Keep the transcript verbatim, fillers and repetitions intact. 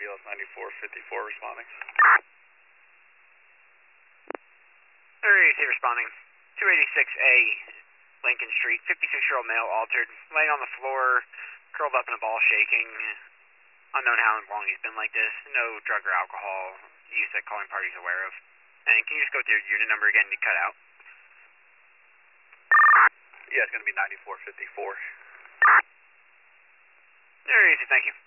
B L S ninety-four fifty-four responding. thirty-eight responding. two eighty-six A, Lincoln Street, fifty-six-year-old male altered, laying on the floor, curled up in a ball shaking. Unknown how long he's been like this. No drug or alcohol use that calling party's aware of. And can you just go to your unit number again to cut out? Yeah, it's going to be ninety-four fifty-four. There he is, thank you.